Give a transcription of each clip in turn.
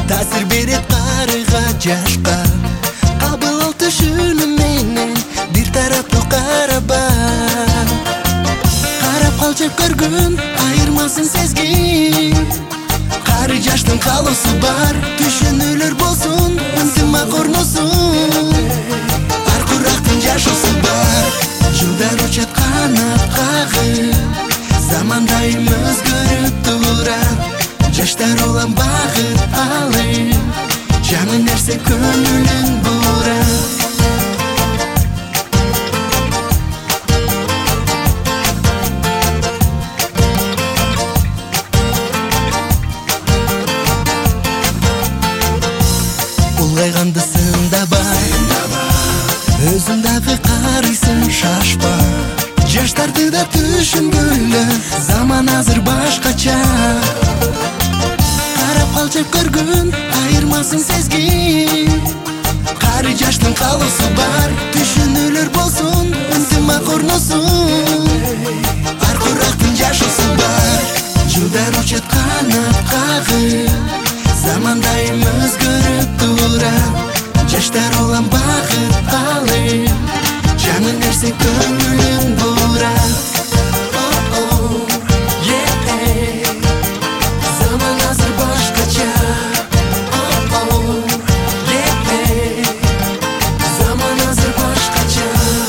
таасир берет карыга жашка. Кабыл ал түшүнүм менен бир тараптуу караба. Карап калчы көргүн айырмасын сезгин. Кары жаштын калоосу бар, түшүнүүлөр болсун, ынтымак орносун. Аркурактын жашоосу бар, жылдар учат канат кагып. Заман дайым өзгөрүп турат, жаштар улам багыт алып. Жаңы нерсе көңүлүн бурат. Улгайгандысың да бар, өзүң дагы карыйсың, шашпа. Жаштарды да түшүнгүлө, заман азыр башкача. Карап калчы көргүн айырмасын сезгин. Кары жаштын калоосу бар, түшүнүүлөр болсун, ынтымак орносун. Аркурактын жашоосу бар, жылдар учат канат кагып. Заман дайым өзгөрүп турат, жаштар улам багыт алып. Жаңы нерсе көңүлүн бурат. Заман азыр башкача. Заман азыр башкача.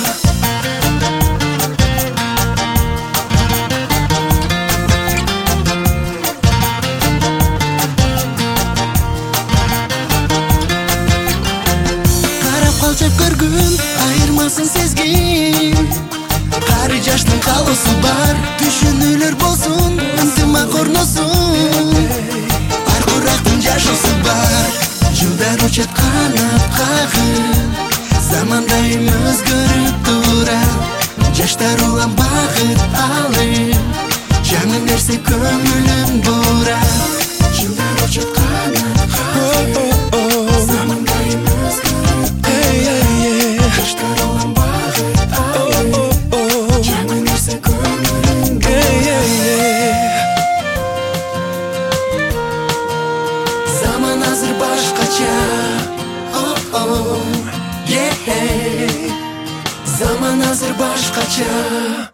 Карап калчы көргүн айырмасын сезгин. Кары жаштын калоосу бар, түшүнүүлөр болсун, ынтымак орносун. Аркурактын жашоосу бар, жылдар учат канат кагып. Заман дайым өзгөрүп турат, жаштар улам багыт алып. Жаңы нерсе көңүлүн бурат. Жылдар учат канат кагып. Заман дайым өзгөрүп турат, жаштар улам багыт алып. Жаңы нерсе көңүлүн бурат. Заман азыр башкача. Заман азыр башкача.